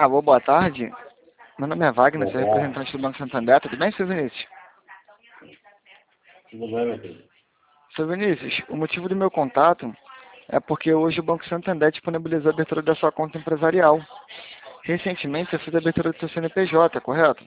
Alô, boa tarde. Meu nome é Wagner, Boa sou tarde. representante do Banco Santander. Tudo bem, seu Vinícius? Tudo bem, meu filho? Seu Vinícius, o motivo do meu contato é porque hoje o Banco Santander disponibilizou a abertura da sua conta empresarial. Recentemente, você fez a abertura do seu CNPJ, correto?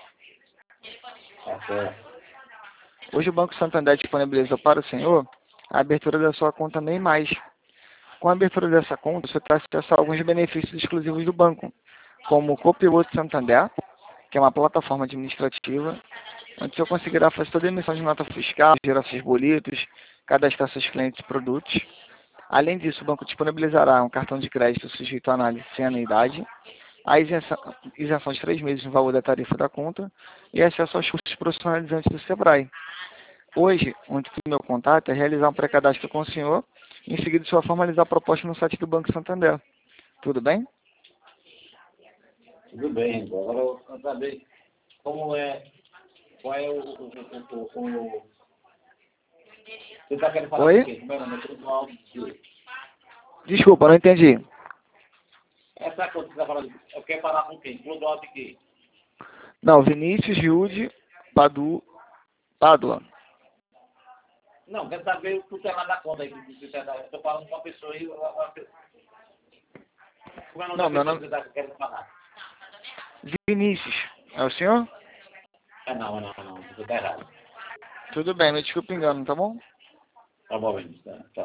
Tá certo. Hoje o Banco Santander disponibilizou para o senhor a abertura da sua conta Nem Mais. Com a abertura dessa conta, você terá acesso a alguns benefícios exclusivos do banco, como o Copiloto Santander, que é uma plataforma administrativa, onde você conseguirá fazer toda a emissão de nota fiscal, gerar seus boletos, cadastrar seus clientes e produtos. Além disso, o banco disponibilizará um cartão de crédito sujeito à análise sem anuidade, a isenção de 3 meses no valor da tarifa da conta e acesso aos cursos profissionalizantes do Sebrae. Hoje, o intuito do meu contato é realizar um pré-cadastro com o senhor e, em seguida, só formalizar a proposta no site do Banco Santander. Tudo bem? Tudo bem. Agora eu quero saber como é, qual é Você está querendo falar do Oi? quê? Como é o nome? Do áudio de... Desculpa, não entendi. Essa coisa que você está falando, eu quero falar com quem? Com o áudio de quê? Não, Vinícius Hilde Pádua. Não, quero saber o tutelar da conta aí. Eu estou falando com uma pessoa aí. Como é o nome Não, da meu pessoa nome que você está querendo falar? Vinícius. É o senhor? Não. Você está errado. Tudo bem, me desculpe o engano, tá bom? Tá bom, Vinícius. Tá.